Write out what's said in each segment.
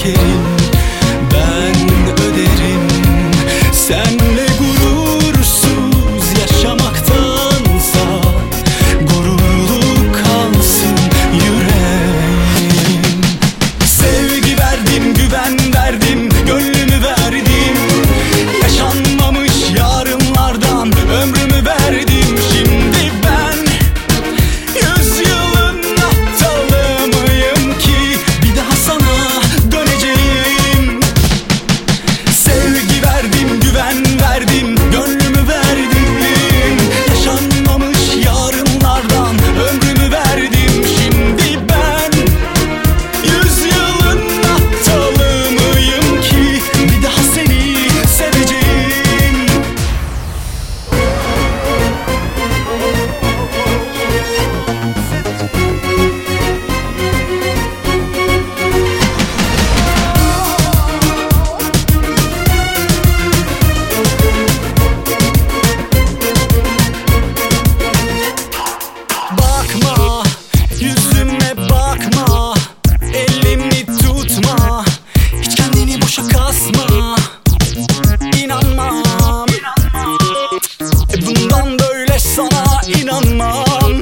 çekerim, ben öderim. Senle gurursuz yaşamaktansa gururlu kalsın yüreğim. Sevgi verdim, güven verdim, gönlümü verdim. Yaşanmamış yarınlardan ömrümü verdim. Şimdi ben 100 yılın aptalı mıyım ki bir daha sana döneceğim? Sevgi verdim, güven verdim, gönlümü verdim. Yaşanmamış yarınlardan ömrümü verdim. Şimdi ben 100 yılın aptalı mıyım ki bir daha seni seveceğim? Bakma, yüzüme bakma, elimi tutma, hiç kendini boşa kasma. İnanmam, bundan böyle sana inanmam.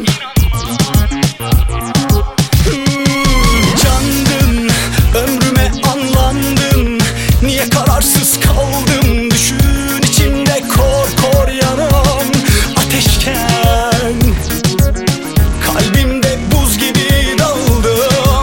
Candın, ömrüme anlandın, niye kararsız kaldım? Düşün içimde kor kor yanan ateşken, kalbimde buz gibi daldın.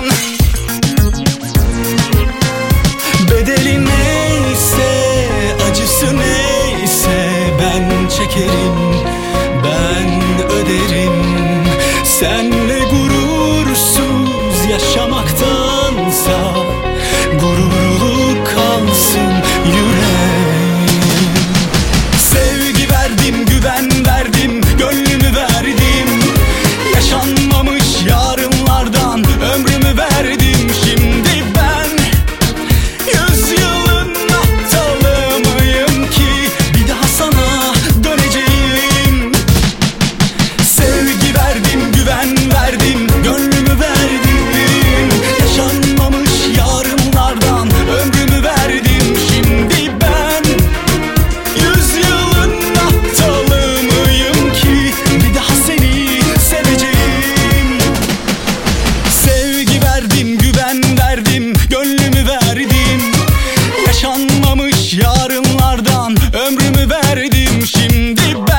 Bedeli neyse, acısı neyse ben çekerim, ben öderim. Senle gurursuz yaşamaktansa gururlu kalsın yüreğim. Sevgi verdim, güven verdim, gönlümü verdim. Yaşanmamış yarınlardan ömrümü verdim. Şimdi ben 100 yılın aptalı mıyım ki bir daha sana döneceğim? Sevgi verdim, güven verdim, gönlümü verdim. Yaşanmamış yarınlardan ömrümü verdim. Şimdi ben 100 yılın aptalı mıyım ki bir daha seni seveceğim? Sevgi verdim, güven verdim, gönlümü verdim. Yaşanmamış yarınlardan ömrümü verdim. Şimdi ben